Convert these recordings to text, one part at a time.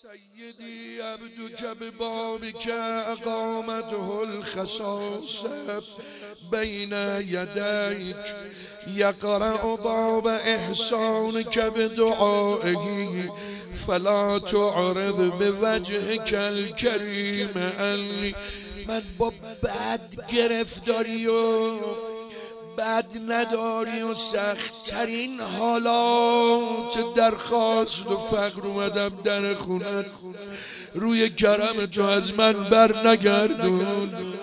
سيدي عبدك ببابك أقامته الخصاصة بين يديك يقرأ باب إحسانك بدعائه فلا تعرض بوجهك الكريم أني من با بد گرفتاری و بد نداری و سخت‌ترین حالات درخواست و فقر اومدم در خونت روی کرم تو از من بر نگردون.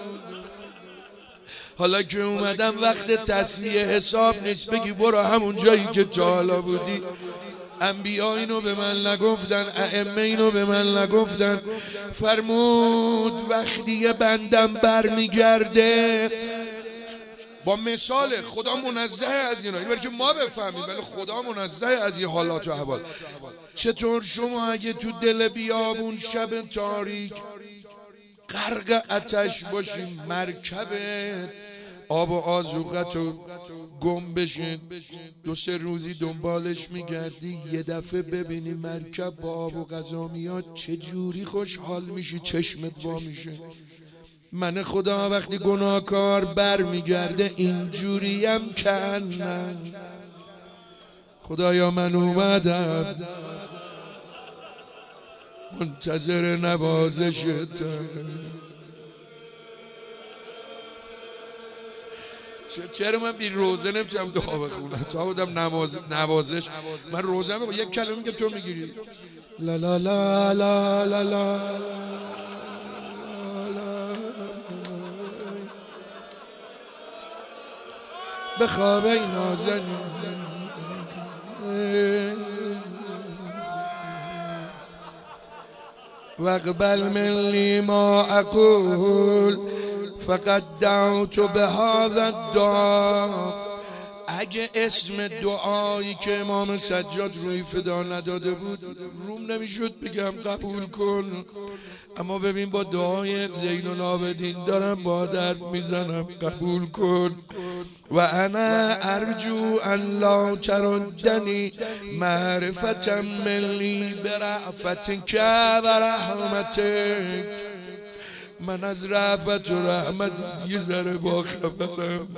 حالا که اومدم وقت تصفیه حساب نیست بگی برو همون جایی که تا حالا بودی. انبیا اینو به من نگفتن، ائمه اینو به من نگفتن. فرمود وقتی یه بندم برمیگرده با مثال خدا منزه از اینا، این برای که ما بفهمیم، ولی خدا منزه از این حالات و احوال. چطور شما اگه تو دل بیابون شب تاریک غرق آتش باشین، مرکب آب و آذوقه‌تو گم بشین، 2-3 روزی دنبالش میگردی، یه دفعه ببینی مرکب با آب و غذا میاد، چه جوری خوشحال میشی، چشمت وا میشه. من خدا وقتی گناهکار بر میگرده اینجوریم کنم. خدایا من اومدم منتظر نوازشتم. چرا من بی روزه نمیتونم دعا بخونم؟ تا بودم نوازش من روزه با یک کلمه که تو میگیری لا لا لا لا لا لا به خواب نازنین واقبل منی ما اقول فقط دعوت بهذا الدعاء. اگه اسم دعایی که امام سجاد روی فدا نداده بود روم نمیشد بگم قبول کن، اما ببین با دعای زین العابدین دارم با حرف میزنم قبول کن. و انا ارجو ان لا تردنی معرفة منی برأفتک و رحمتک. من از رأفت و رحمت یه ذره با خبرم.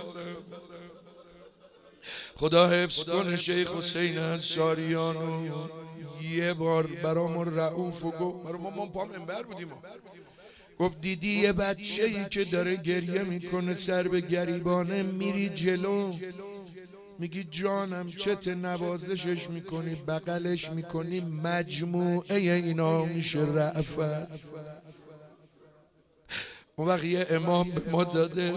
خدا حفظ کنه شیخ حسین انصاریانو. یه بار برامون رؤوف و گفت، برای ما پا منبر بودیم، گفت دیدی یه بچه‌ای که داره گریه میکنه سر به گریبانه، میری جلو میگی جانم چت نوازشش میکنی، بغلش میکنی، مجموعه اینا میشه رأفت. اون وقت یه امام به ما داده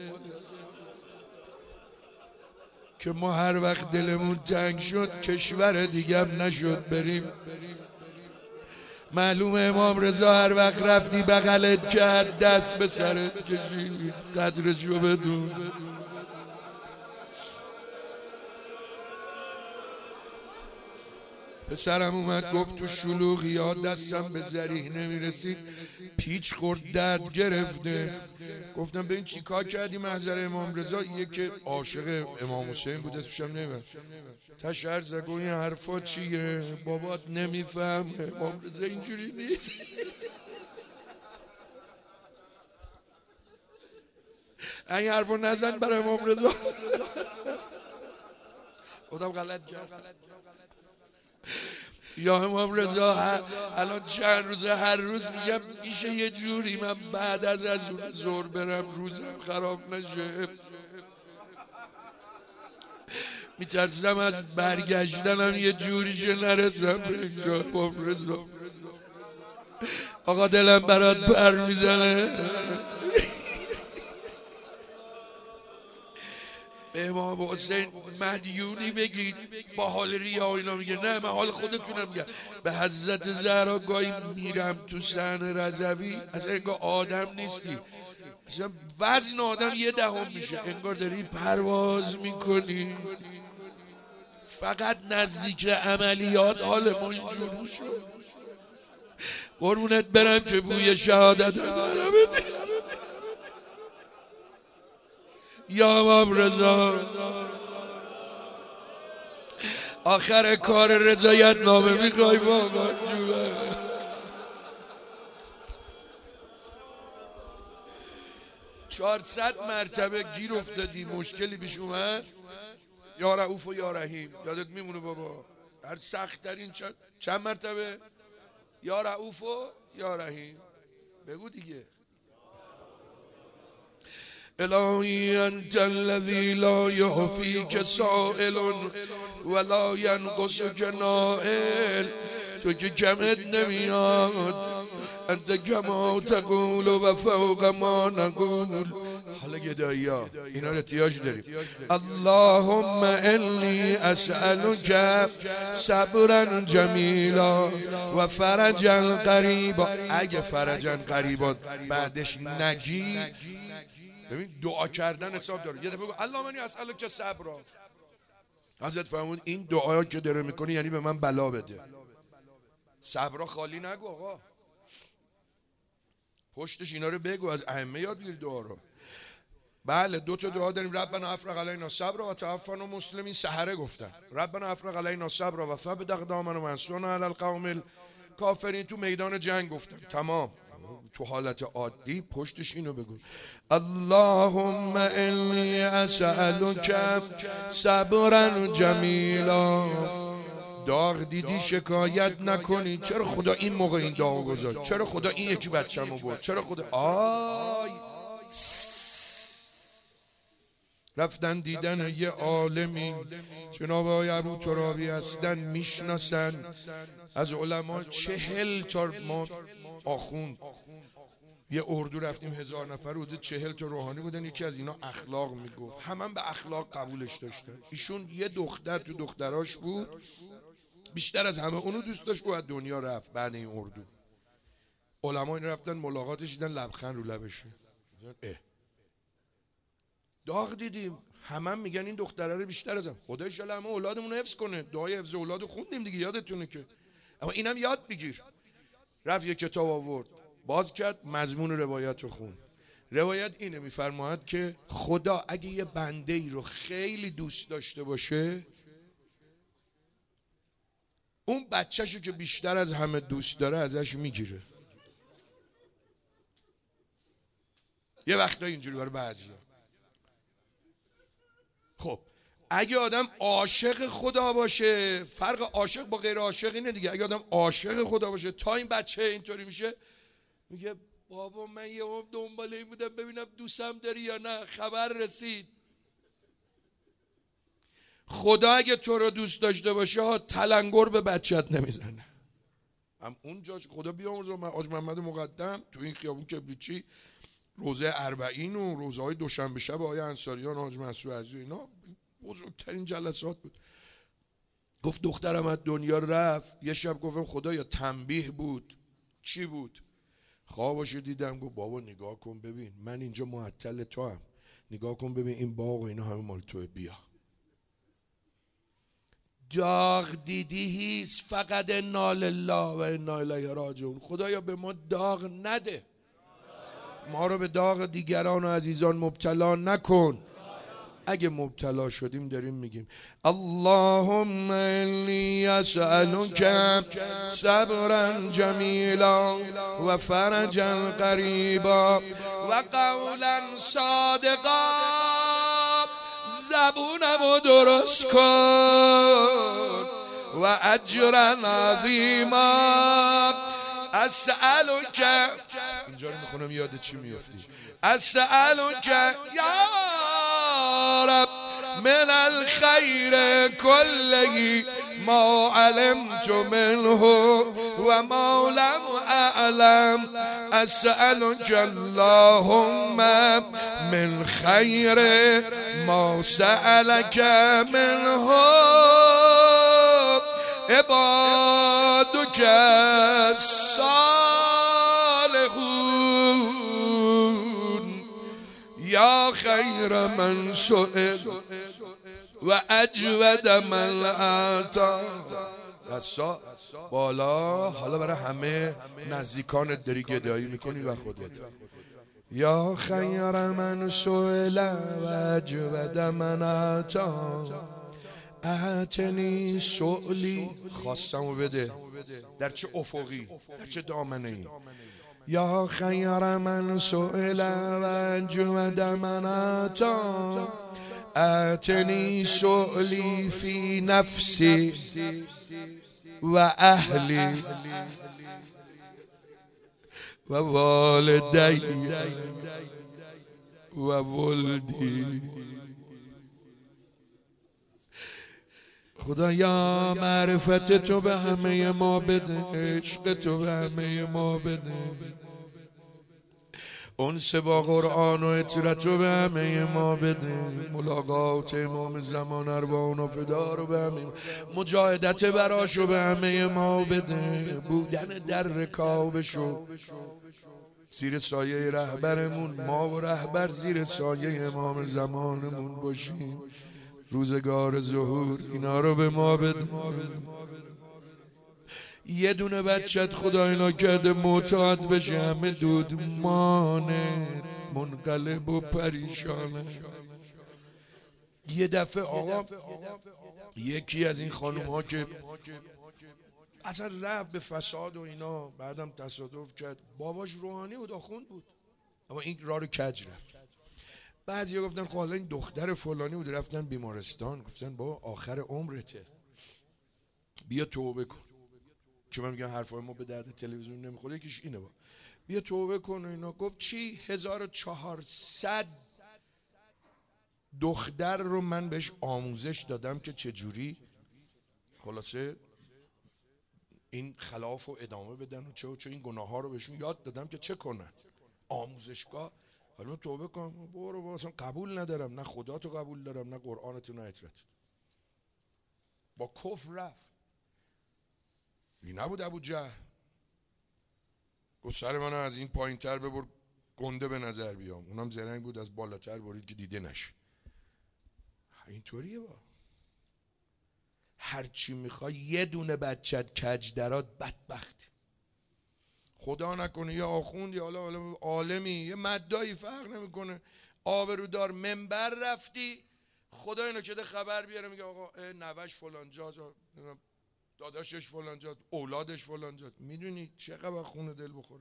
که ما هر وقت دلمون تنگ شد کشور دیگه هم نشد بریم، معلوم امام رضا هر وقت رفتی بغلت کرد، دست به سرت کشید، قدرشو بدون. پسرم اومد گفت تو شلوغی ها دستم به ذریح نمیرسید، پیچ خورد درد گرفته. گفتم ببین چی کار کردی محضر امام رضا؟ یکی عاشق امام حسین بود اسمشم نمیبرم، تشعر زد این حرفا چیه؟ بابات نمیفهم امام رضا اینجوری نیست. این حرفا نزن برای امام رضا. خودم غلط کرد. یا امام رضا الان چند روزه هر روز میگم میشه یه جوری من بعد از اون ظهر برم روزم خراب نشه، میترسم از برگشتنم یه جوریشه نرسم به اینجا. امام رضا آقا دلم برات پر میزنه. به امام حسین مدیونی بگید با حال ریا اینا، میگه نه من حال خودتونم میگم. به حضرت زهرا گاهی میرم تو صحن رضوی اصلا انگار آدم نیستی، اصلا وزن آدم 1/10 میشه، انگار داری پرواز میکنی. فقط نزدیک عملیات حال ما اینجور میشد. قربونت برم که بوی شهادت از عربه. یا امام رضا آخر کار رضایت نامه میخوای واقعا جوره؟ 400 مرتبه گیر افتادی، مشکلی پیش اومد، یا رؤوف و یا رحیم یادت میمونه بابا. هر سخت ترین چند مرتبه یا رؤوف و یا رحیم بگو دیگه. الهی انت الذی لا یعفیک سائل ولا ینقصک نائل، تو که کمت نمیاد، انت کما تقول و فوق ما نقول. حالا گدایی‌ها اینا رو احتیاج داریم. اللهم انی اسألک صبرا جمیلا و فرجا قریبا. اگه فرجا قریبا بعدش نگی، ببین دعا کردن حساب داره. یه دفعه گفت اللهم انی اسألک صبرا، حضرت فرمود این دعا که داره میکنی یعنی به من بلا بده. صبرا خالی نگو آقا، پشتش اینا رو بگو، از ائمه یاد بگیر دعا رو. بله 2 تا دعا داریم. ربنا افرغ علینا صبر و توفنا مسلمین. سحره گفتن ربنا افرغ علینا صبر و ثبت اقدامنا وانصرنا علی القوم الکافرین. تو میدان جنگ گفتن. تمام. تو حالت عادی پشتش اینو بگو اللهم انی اسألک صبرا جمیلا. داغ دیدی شکایت نکنی، چرا خدا این موقع این داغ گذاشت، چرا خدا این یکی بچه‌مو برد، چرا خدا رفتن دیدن یه عالمی جناب آقای ابو ترابی هستن، میشناسن از علما 40 تا ما آخوند. یه اردو رفتیم 1000 نفر بوده، 40 تا روحانی بودن. یکی از اینا اخلاق میگفت، همه به اخلاق قبولش داشتن. ایشون یه دختر تو دختراش بود، بیشتر از همه اونو دوست داشت و از دنیا رفت بعد این اردو. علما این رفتن ملاقاتش، دیدن لبخند رو لبشه. داغ دیدیم، همه میگن این دختره رو بیشتر ازم. خدا ان شاءالله همه اولادمون رو حفظ کنه. دعای حفظ اولاد خوندیم دیگه، یادتونه که. اما اینم یاد بگیر. رفت یه کتاب آورد، باز کرد، مضمون روایت رو خوند. روایت اینه میفرماید که خدا اگه یه بنده ای رو خیلی دوست داشته باشه، اون بچه‌شو که بیشتر از همه دوست داره ازش میگیره. یه وقتا اینجوری برای بعضیا. خب اگه آدم عاشق خدا باشه، فرق عاشق با غیر عاشق اینه دیگه. اگه آدم عاشق خدا باشه، تا این بچه اینطوری میشه، میگه بابا من یه هم دنبال این بودم ببینم دوستم داری یا نه، خبر رسید. خدا اگه تو رو دوست داشته باشه تلنگر به بچت نمیزنه. هم اونجا خدا بیامرزه حاج محمد مقدم تو این خیابون کبریچی، روزه 40 و روزه های دوشنبه شب آقای انصاریان، حاج منصور عزیز، اینا بزرگترین جلسات بود. گفت دخترم از دنیا رفت. یه شب گفتم خدایا تنبیه بود. چی بود؟ خوابشو دیدم. گفت بابا نگاه کن ببین، من اینجا معطل تو هم، نگاه کن ببین این باغ و اینا همه مال توه، بیا. داغ دیدی هیست، فقط انا لله و انا الیه راجعون. خدایا به ما داغ نده، ما رو به داغ دیگران و عزیزان مبتلا نکن. اگه مبتلا شدیم داریم میگیم اللهم انی اسألک صبرا جمیلا و فرجا قریبا و قولا صادقا. زبونمو درست کن و اجرا عظیما. اسألک، اینجا رو میخونم یاد چی میافتی. اسألک یا رب من الخیر کله ما علمت منه و ما لم اعلم. اسألک اللهم من خیر ما سألک منه عبادک الصالحون. یا خیر من سئل و اجود من اعطا. دستا بالا. حالا برای همه نزدیکانت داری گدایی میکنی و خودت. یا خیر من سئل و اجود من اعطا. اعطنی سؤلی، خواستمو بده بده. در چه افقی، در چه دامنه‌ای. یا خیر من سئل و اجود من اتی اتنی سؤلی فی نفسی و اهلی و والدی و ولدی. خدایا معرفت تو به همه ما بده، عشق تو به همه ما بده، انس با قرآن و اطرت رو به همه ما بده، ملاقات امام زمان ارواحنا و فدا رو به همه، مجاهدت براش رو به همه ما بده، بودن در رکابشو زیر سایه رهبرمون، ما و رهبر زیر سایه امام زمانمون باشیم، روزگار ظهور اینا رو به ما بده. یه دونه بچت خدا اینا کرده معتاد بشه، همه دودمانه منقلب و پریشانه. یه دفعه آقا یکی از این خانوم ها که اصلا رفت به فساد و اینا، بعدم تصادف کرد، باباش روحانی بود، آخوند بود، اما این راه رو کج رفت. بعضیا گفتن خب حالا این دختر فلانی بود، رفتن بیمارستان، گفتن بابا آخر عمرته، بیا توبه کن. چون من میگم حرفای ما به درد تلویزیون نمیخوره، یکیش اینه با بیا توبه کن و اینا. گفت چی؟ 1400 دختر رو من بهش آموزش دادم که چجوری خلاصه این خلاف رو ادامه بدن و چه این گناه ها رو بهشون یاد دادم که چه کنن، آموزشگاه. حالا توبه کن، برو اصلا قبول ندارم، نه خدا تو قبول دارم، نه قرآن تو، نه اطرت. با کفر رفت. این نبود ابو جهل گفت سر منو از این پایین تر ببر گنده به نظر بیام، اونم زرنگ بود از بالاتر برید که دیده نشه. اینطوریه با هرچی میخوای یه دونه بچت کج درات بدبختی. خدا نکنه یا آخوند یا حالا عالمی یه مدایی فرق نمیکنه، آبرودار منبر رفتی، خدا اینو که خبر بیاره میگه آقا نوش فلان جا، داداشش فلان جا، اولادش فلان جا. میدونی چقدر خون دل بخوره.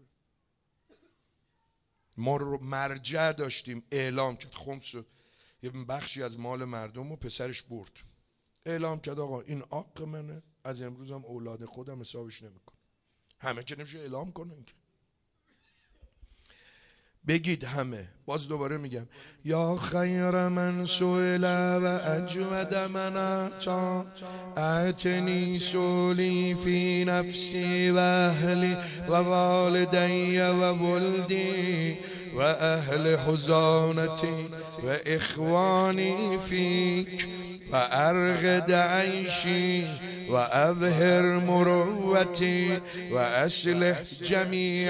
ما رو مرجع داشتیم، اعلام کرد خمس یه بخشی از مال مردم و پسرش برد، اعلام کرد آقا این حق منه، از امروز هم اولاد خودم حسابش نمیکنه. همه که نمیشه اعلام کنن که بگید همه. باز دوباره میگم یا خیر من سئل و اجود من اتی اتنی سؤلی فی نفسی و اهلی و والدی و ولدی و اهل حزانتی و اخوانی فیک و ارغد عیشی و اظهر مروتی و اصلح جمیع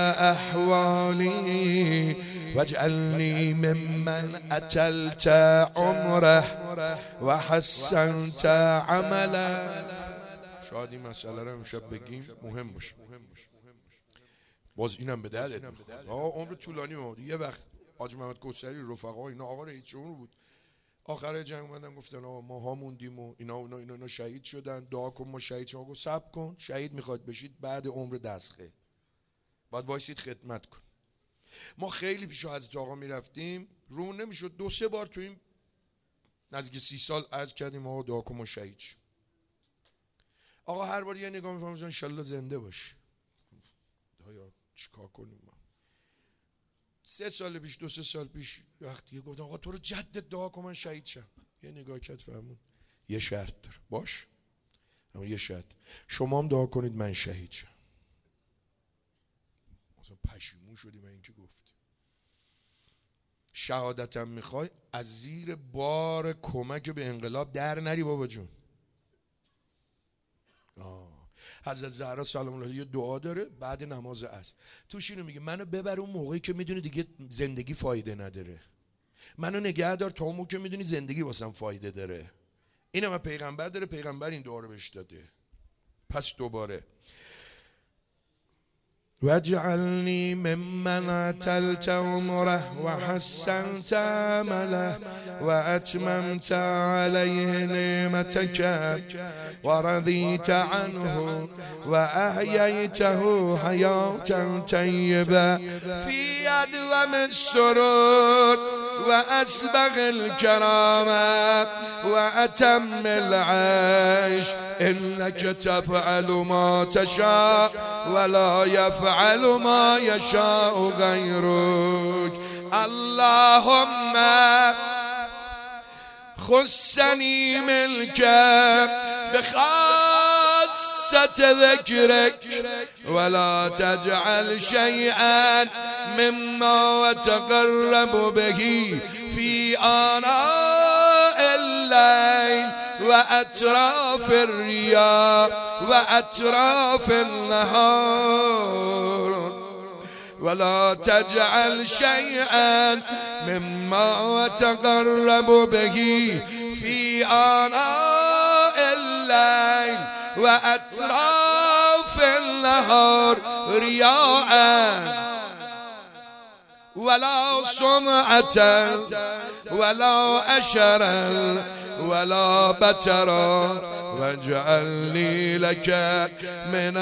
احوالی واجعلنی ممن اطلت عمره و حسنت عمله. شاید این مسئله رو امشب بگیم مهم باشه. باز اینم به دردت میخواد. عمر طولانی بود. یه وقت حاج محمد کوثری رفقا اینا آقا رئیس جمهور بود، آخر جنگ اومدن گفتن آقا ما ها موندیم و اینا شهید شدن، دعا کن ما شهید شدن. گفت صبر کن، شهید میخواد بشید بعد عمر دستخه، بعد وایسید خدمت کن. ما خیلی پیش حضرت آقا میرفتیم، رومون نمیشد، 2-3 بار تو این نزدیک 30 سال عرض کردیم آقا دعا کن ما شهید شد. آقا هر بار یه نگاه میفهمم ان شاءالله زنده باش. دایا چیکار کنیم ما؟ 3 سال پیش 2-3 سال پیش وقتی گفتم آقا تو رو جدت دعا کن من شهید شم، یه نگاه کرد فهمون یه شرط داره. باش، اما یه شرط، شما هم دعا کنید من شهید شم. مثلا پشیمون شدی من اینکه گفتی شهادتم میخوای از زیر بار کمک به انقلاب در نری بابا جون. حضرت زهرا سلام الله علیها یه دعا داره بعد نماز عصر، توش اینو میگه منو ببر اون موقعی که میدونی دیگه زندگی فایده نداره، منو نگه دار تا اون موقع که میدونی زندگی واسم فایده داره. اینم از پیغمبر داره، پیغمبر این دعا رو بهش داده. پس دوباره واجعلني ممن عتلت عمره وحسنت عمله وأتممت عليه نعمتك ورضيت عنه وأحييته حياة طيبة في أدوم السرور وأسبغ الكرامة وأتم العيش إنك تفعل ما تشاء ولا يفعل ما يشاء غيرك. اللهم خصني ملكا بخاصة ذكرك ولا تجعل شيئا مما أتقرب به في آناء الليل وأطراف الرياح وأطراف النهار ولا تجعل شيئا مما أتقرب به في آناء الليل وأطراف النهار رياء ولا سمعة ولا أشرا ولا بترا واجعلني لك من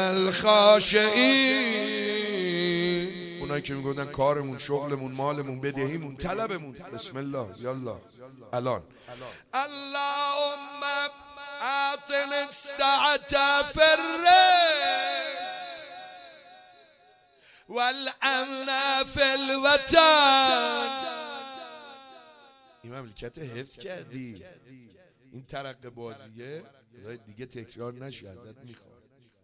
الخاشعين. اونایی که میگفتن کارمون، شغلمون، مالمون، بدهیمون، طلبمون، بسم الله یالا الان. اللهم اعطني السعة في الرزق والامن في الوطن. این مملکت حفظ کردی، این ترقه بازیه دیگه تکرار نشه ازت میخوام.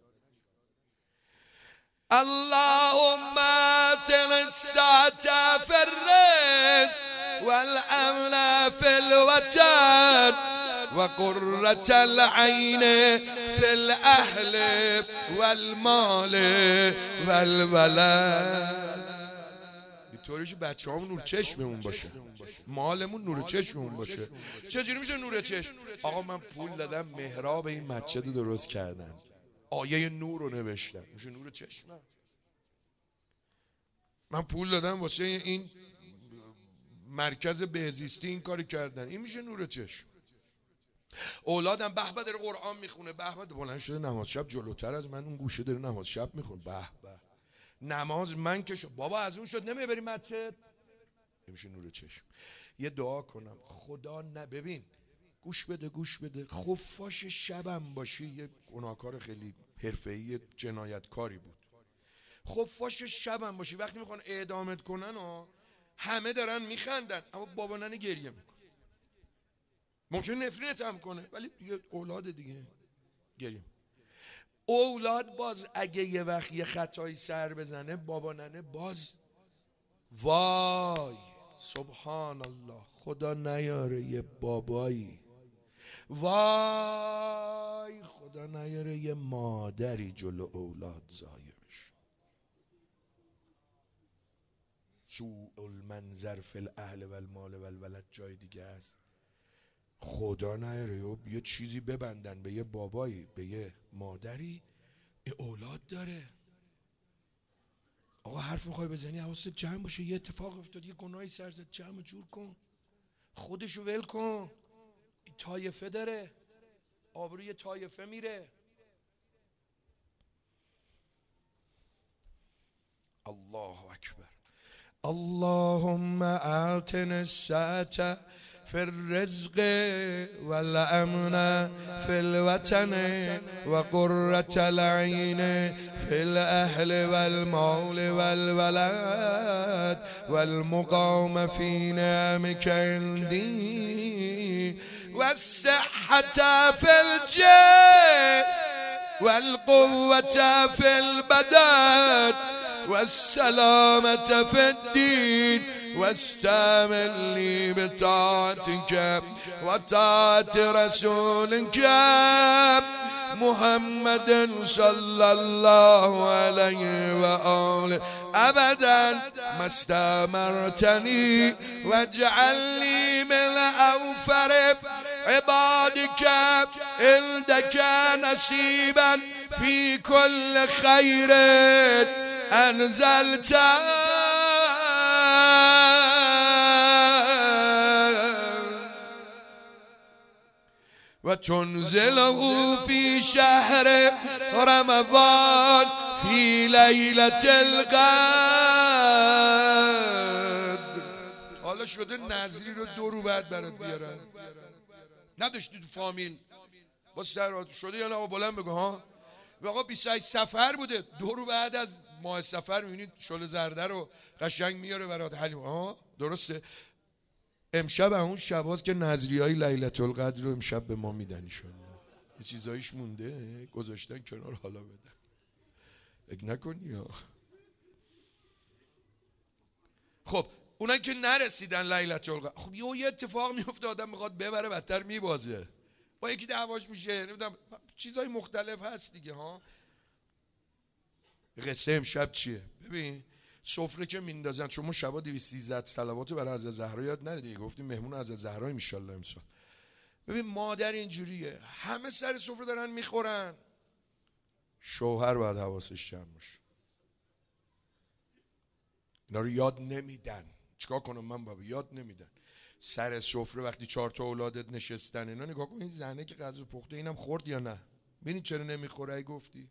اللهم اعطني السعة في الرزق والامن في الوطن وقرة العين في الاهل والمال والولد. طوریش بچه همون نور چشممون باشه، مالمون نور چشممون باشه. چجوری میشه نور چشم؟ آقا من پول دادم محراب این مسجد رو درست کردن، آیه نور رو نوشتم، میشه نور چشمم. من پول دادم واسه این مرکز بهزیستی این کاری کردن، این میشه نور چشم. اولادم به به داره قرآن میخونه، به به بلند شده نماز شب جلوتر از من اون گوشه داره نماز شب میخونه، به به نماز من که شد بابا از اون شد نمیه بریم مسجد، میشه نور چشم. یه دعا کنم خدا ببین گوش بده خفاش شبم باشی، یه گناهکار خیلی حرفه‌ای جنایتکاری بود، خفاش شبم باشی وقتی میخوان اعدامت کنن و همه دارن میخندن اما بابا ننه گریه میکنه، ممکنه نفرینت هم کنه ولی دیگه اولاد دیگه گریه. اولاد باز اگه یه وقت یه خطایی سر بزنه بابا ننه باز وای سبحان الله خدا نیاره یه بابایی، وای خدا نیاره یه مادری جلو اولاد ضایع بشه. سوء المنظر فی الاهل والمال والولد جای دیگه است. خدا نیاره یه چیزی ببندن به یه بابایی به یه مادری اولاد داره. آقا حرف میخوای بزنی حواست جمع باشه، یه اتفاق افتاد یه گناهی سر زد، جمع جور کن، خودشو ول کن، این طایفه داره، آبروی طایفه میره. الله اکبر. اللهم اعطني السعة في الرزق والأمن في الوطن وقرة العين في الأهل والمال والولد والمقام في نعمك عندي والصحة في الجسم والقوة في البدن والسلامة في الدين واستعمل لي بطاعتك وطاعة رسولك محمد صلى الله عليه وآله أبدا ما استمرتني واجعلني من أوفر عبادك عندك نصيبا في كل خير انزلت و تنزله فی شهر رمضان فی لیلة القدر. حالا شده نظری رو 2 رو بعد برات بیارن، نداشتی تو فامیل با سر شده یا نه؟ بلند بگو ها. آقا 28 صفر بوده، 2 رو بعد از ماه صفر میبینید شل زرده رو قشنگ میاره برات حلیم. ها درسته. امشب اون شباست که نظریهای لیلة القدر رو امشب به ما میدن ایشون. یه چیزایش مونده گذاشتن کنار، حالا بدن. فکر نکنی ها. خب اونایی که نرسیدن لیلة القدر، خب یه اتفاق میفته، آدم میخواد ببره بدتر میبازه، با یکی دعواش میشه، نمیدونم چیزای مختلف هست دیگه ها. قصه امشب چیه؟ ببین سفره که میندازن، چون ما شبا 213 صلوات برای حضرت زهرا یاد نره دیگه، گفتیم مهمون حضرت زهرا ان شاء الله امسال. ببین مادر اینجوریه، همه سر سفره دارن میخورن، شوهر باید حواسش جمع باشه. اینا رو یاد نمیدن. چیکار کنم من بابا؟ یاد نمیدن. سر سفره وقتی 4 تا اولادت نشستن اینا نگاه کن، این زنه که غذا پخته اینم خورد یا نه؟ ببین چرا نمیخوره؟ ای گفتی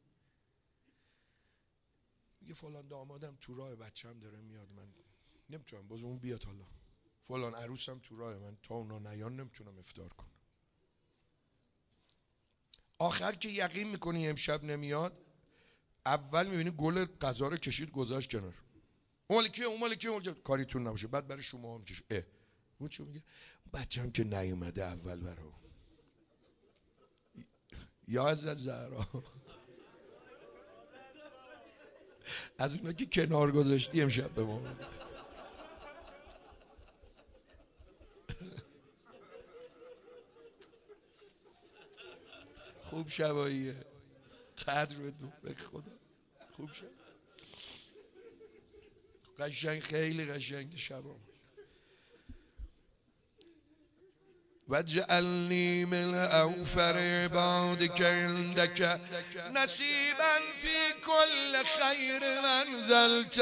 میگه فلان دامادم تو راه، بچه‌م داره میاد، من نمیتونم، باز اون بیاد، حالا فلان عروسم تو راه، من تا اونا نیان نمیتونم افطار کنم. آخر که یقین میکنی امشب نمیاد، اول میبینی گل غذا رو کشید گذاشت کنار، اون مال کیه کاریتون نباشه، بعد برای شما هم کشید. اون چون میگه بچه‌م که نیومده اول برام، یا حضرت زهرا از اینا که کنار گذاشتی امشب به ما بده. خوب شباییه، قدر بدون به خدا، خوب شب قشنگ، خیلی قشنگ شبا. و جعلنی من اوفر عبادك عندك نصیبا فی کل خیر انزلت.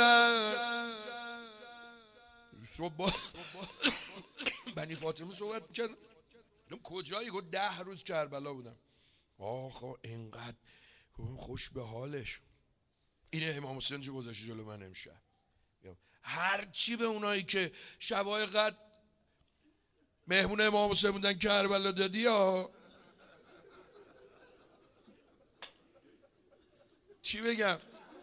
صبح بنی فاطمه صحبت میکردم، کجایی؟ گفت 10 روز کربلا بودم. آخه اینقدر خوش به حالش. اینه امام حسین چه گذاشته جلو من امشب. هرچی به اونایی که شبای قدر مهمون امام حسین بودن کربلا دادی ها، چی بگم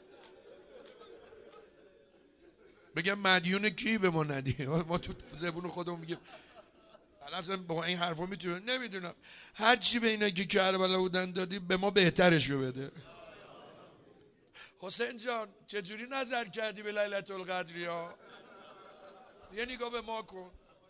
مدیون کی به ما ندی؟ ما تو زبون خودمون میگیم اصلا با این حرفا میتونم، نمیدونم، هر چی به اینا که کربلا بودن دادی به ما بهترشو بده. حسین جان چجوری نظر کردی به لیلة القدر ها؟ یه نگاه به ما کن.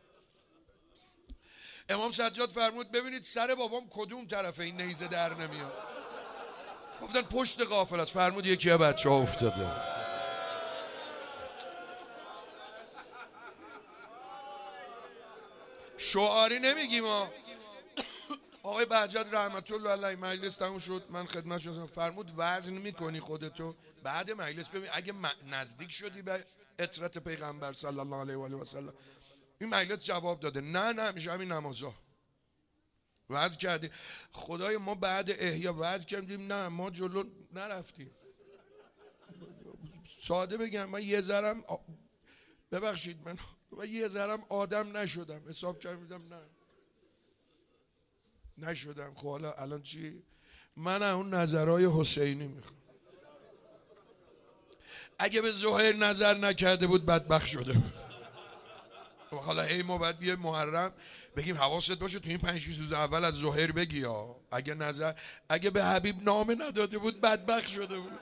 امام سجاد فرمود ببینید سر بابام کدوم طرفه این نیزه در نمیاد؟ گفتن پشت غافل است. فرمود یکی از بچه‌ها افتاده. شعاری نمیگیم ها. آقای بهجت رحمت الله علیه مجلس تموم شد، من خدمت شدم، فرمود وزن میکنی خودتو بعد مجلس، ببین اگه نزدیک شدی به عطرت پیغمبر صلی الله علیه و آله و سلم. این مجلس جواب داده نه میشه همین نمازا وزن کردیم. خدای ما بعد احیا وزن کردیم، نه ما جلو نرفتیم. ساده بگم من یه ذرم ببخشید من یه ذرم آدم نشدم، حساب کردم نشدم. خب حالا الان چی؟ من اون نظرهای حسینی میخوام. اگه به زهیر نظر نکرده بود بدبخت شده بود. حالا هی ما باید بیایم محرم بگیم حواست باشه تو این 5-6 روز اول از زهیر بگی ها. اگه به حبیب نامه نداده بود بدبخت شده بود.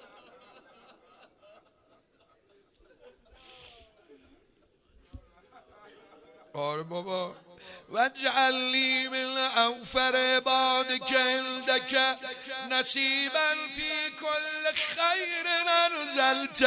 آره بابا. واجعل من اوفر عبادك عندك نصیبا فی کل خیر انزلت.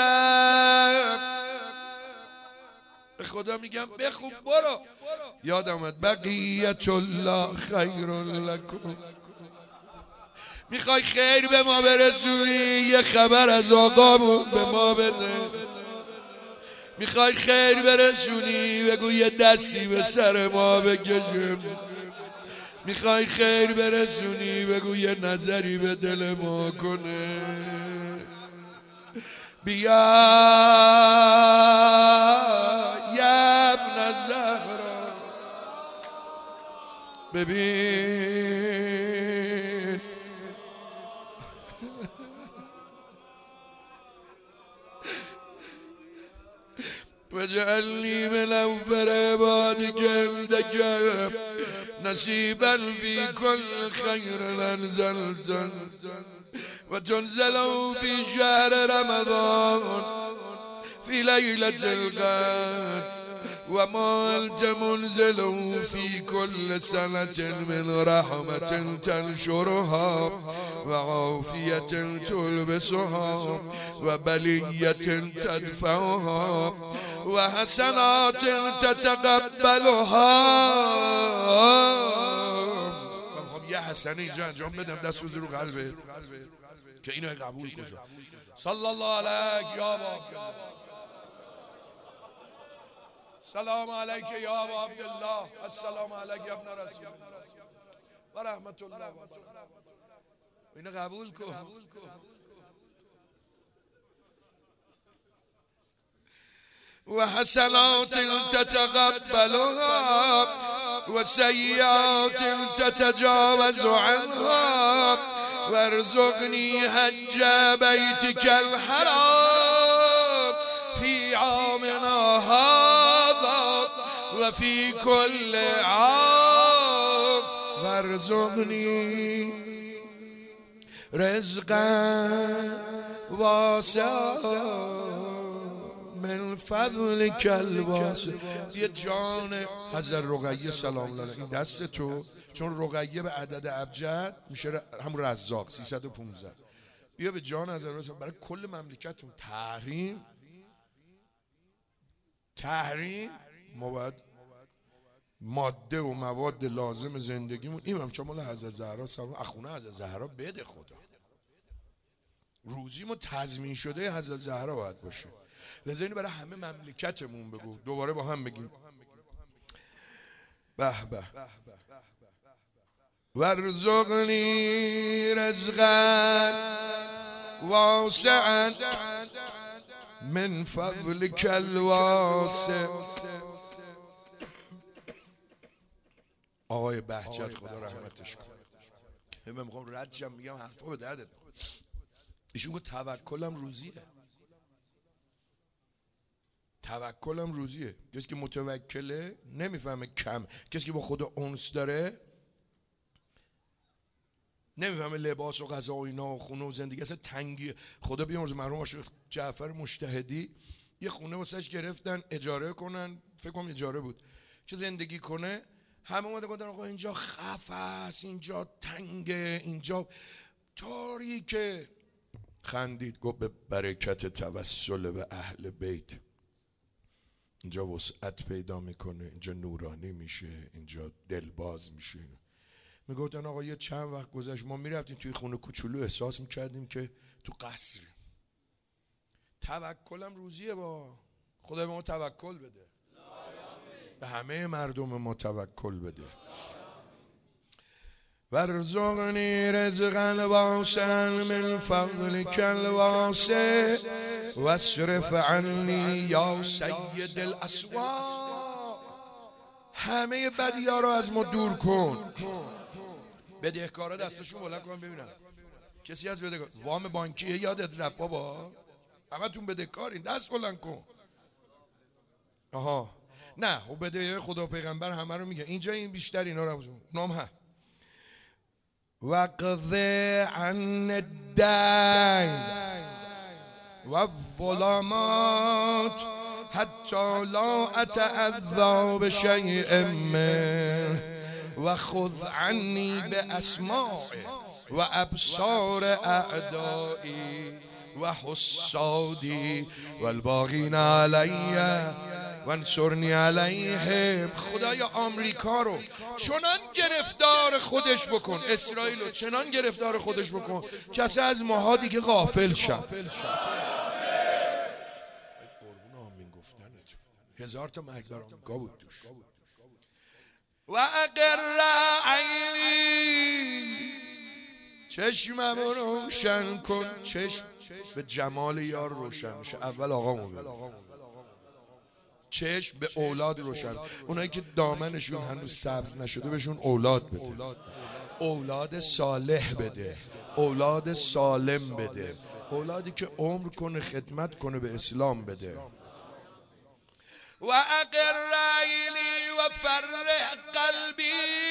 به خدا میگم بخوب برو. یادم اومد بقیت الله خیر لکم میخوای خیر به ما برسونی یه خبر از آقامون به ما بده. میخوای خیر برسونی بگو یه دستی به سر ما بکشم. میخوای خیر برسونی بگو یه نظری به دل ما کنه. بیا یا ابن زهرا ببین وجعلني من أوفر عبادك عندك نصيبا في كل خير أنزلته وتنزله في شهر رمضان في ليلة القدر وما أنت منزله في كل سنة من رحمة تنشرها وعافية تلبسها وبلية تدفعها وحسنات تتقبلها. یه حسنه اینجا انجام بدم دست روز رو قلبه که اینو قبول کجا. صلی الله علیک یا باب سلام علیک یا ابا عبدالله السلام علیک یا ابن رسول و رحمت الله و اینو قبول کن. و حسنات تتقبلها و سیئات تتجاوز عنها وارزقني حج بيتك الحرام في عامنا هذا وفي كل عام وارزقني رزقا واسعا من فضلك الواسع. یه جان حضرت رقیه سلام الله این دست تو، چون رقیه به عدد ابجد میشه همون رزاق 315. بیا به جان حضرت رسول برای کل مملکتون تحریم ما باید ماده و مواد لازم زندگیمون این هم چون مال حضرت زهرا سلام اخونه حضرت زهرا بده خدا روزیمون تضمین شده حضرت زهرا باید باشه. لذا اینو برای همه مملکتمون بگو دوباره با هم بگیم به به وارزقنی رزقا واسعا من فضلك الواسع. آقای بهجت خدا رحمتش کنه. من میخوام رجم میگم حرفا به دردت ایشون گفت توکلم روزیه. توکلم روزیه. کسی که متوکله نمیفهمه کم. کسی که با خدا انس داره نمیفهمه لباس و غذا و اینا و خونه و زندگی اصلا تنگی. خدا بیامرزه مرحوم آقا جعفر مجتهدی یه خونه واسش گرفتن اجاره کنن، فکر کنم اجاره بود که زندگی کنه. همه اومدن گفتن آقا اینجا خفه است، اینجا تنگه، اینجا تاریکه. خندید گفت به برکت توسل به اهل بیت اینجا وسعت پیدا میکنه، اینجا نورانی میشه، اینجا دلباز میشه. میگفتن آقا یه چند وقت گذشت ما میرفتیم توی خونه کوچولو احساس میکردیم که تو قصری. توکلم روزیه. با خدا به ما توکل بده، به همه مردم ما توکل بده. وارزقنی رزقا واسعا من فضلك الواسع واصرف عني یا سید الاسواق. همه بدی‌ها رو از ما دور کن. بدهکارا دستشون بلند کن ببینم کسی از بدهکار وام بانکیه یادت رفت بابا همتون بدهکارین دست بلند کن. آها نه خب بده خدا پیغمبر همه رو میگه اینجا این بیشتر اینا رو نام ها وقض عن الدین و الظلمات حتی لا اتعذى بشیء منه و خذ عنی باسماع و ابصار اعدایی و حسادی والباغین علی وانصرنی علیهم. خدایا آمریکا رو چنان گرفتار خودش بکن، اسرائیل رو چنان گرفتار خودش بکن کسی از ماها دیگه غافل شد. قربون آمین گفتنت 1000 تا مرگ در آمریکا بود توش. و اقر عینی، چشمم روشن کن. چشم به جمال یار روشن میشه. اول آقامو ببین. چشم به اولاد روشن. اونایی که دامنشون هنوز سبز نشده بهشون اولاد بده، اولاد صالح بده، اولاد سالم بده، اولادی که عمر کنه خدمت کنه به اسلام بده. و اقر عینی و فرح قلبی،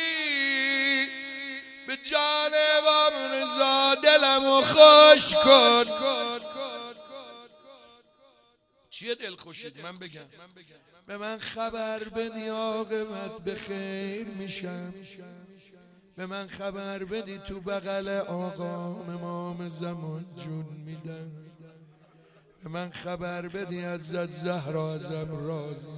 به جانبم رضا دلمو خوش کن. چیه دل خوشید؟ من بگم. به من خبر بدی عاقبت به خیر میشم. به من خبر بدی تو بغل آقا امام زمان جون میدم. به من خبر بدی عزت زهرا ازم راضی.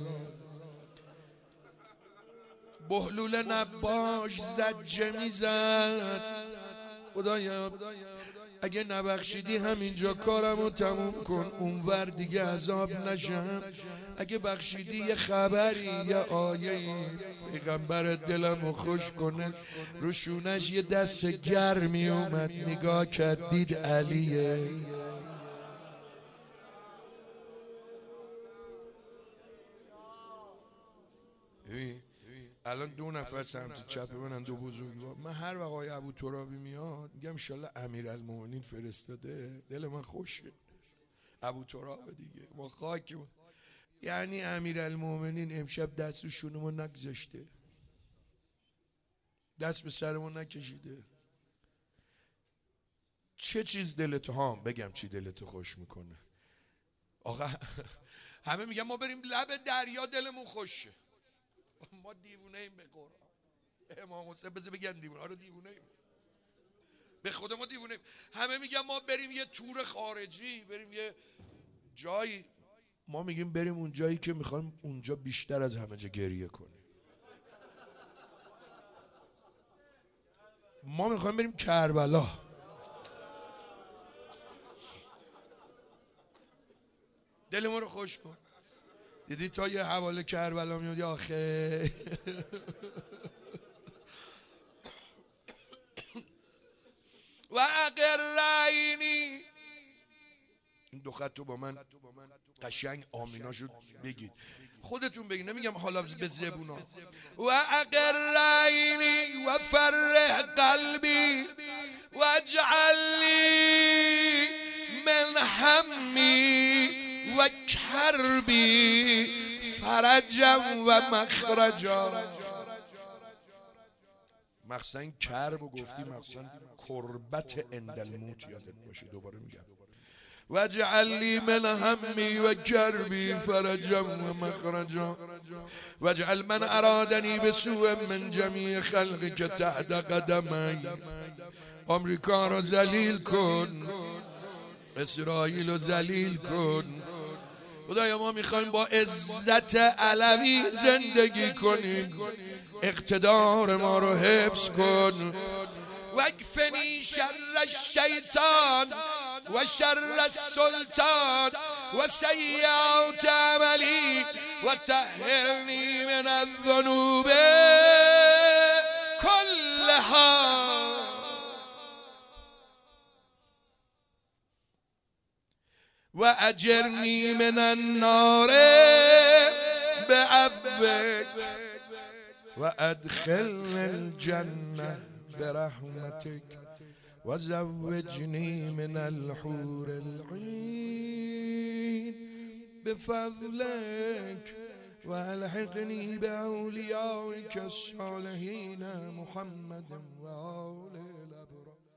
بهلول نباش زجه میزد. خدایا اگه نبخشیدی همینجا کارمو تموم کن، اونور دیگه عذاب نشم. اگه بخشیدی یه خبری یه آیه‌ای پیغمبرت دلمو خوش کنه. روشونش یه دست گرمی اومد، نگاه کردید علیه. الان 2 نفر سمت چپ منن، 2 بزرگوار. من هر وقت آقای ابو ترابی میاد میگم انشالله امیرالمومنین فرستاده. دل من خوشه. ابو تراب دیگه ما خاک. یعنی امیرالمومنین امشب دست رو شونمون نگذاشته، دست به سرمون نکشیده. چه چیز دلتو هم بگم چی دلتو خوش میکنه؟ آقا همه میگن ما بریم لب دریا دلمون خوشه. ما دیوونه ایم به قرآن. امام حسین بذار بگن دیوونه. آره دیوونه ایم به خدا، ما دیوونه ایم. همه میگن ما بریم یه تور خارجی، بریم یه جایی. ما میگیم بریم اون جایی که میخوایم اونجا بیشتر از همه جا گریه کنیم. ما میخوایم بریم کربلا. دل ما رو خوش کن. دیدی تا یه حواله کربلا میاد آخه. و اقر عینی. این 2 خط رو با من قشنگ آمیناشو بگید، خودتون بگید، نمیگم حالا به زبونا. و اقر عینی و فرح قلبی و اجعل لی من همی و کربی فرجا و مخرجا. مخصوصا کرب و گفتی، مخصوصا کربت اندالموت یادت باشه. دوباره میگم و اجعل لی من همی و کربی فرجا و مخرجا و اجعل من ارادنی بسوء من جمیع خلقی که تحت قدمی. آمریکا رو ذلیل کن، اسرائیل رو ذلیل کن. خدایا ما میخوایم با عزت علوی زندگی کنیم. اقتدار ما رو حفظ کن. واکفنی شر الشیطان و شر السلطان و سیئات عملی و طهرنی من الذنوب کلها و اجرنی من النار بعفوک و ادخلنی الجنه برحمتك و زوجنی من الحور العین بفضلك و الحقنی باولیائک الصالحین محمد و آل الابرار.